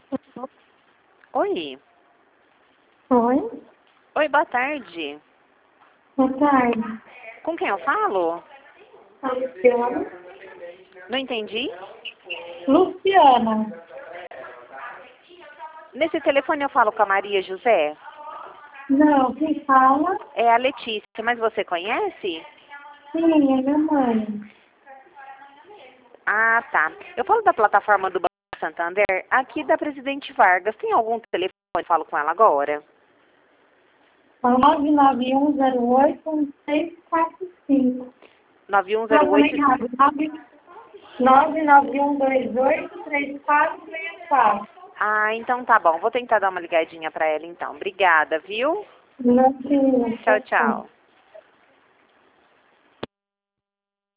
Oi. Oi? Oi, boa tarde. Boa tarde. Com quem eu falo? A Luciana. Não entendi. Luciana. Nesse telefone eu falo com a Maria José? Não, quem fala? É a Letícia, mas você conhece? Sim, é minha mãe. Ah, tá. Eu falo da plataforma do Banco Santander, aqui da Presidente Vargas. Tem algum telefone que eu falo com ela agora? 991081645. Não, falei 9108. errado. 991283464. Ah, então tá bom. Vou tentar dar uma ligadinha pra ela então. Obrigada, viu? Não, Tchau, tchau.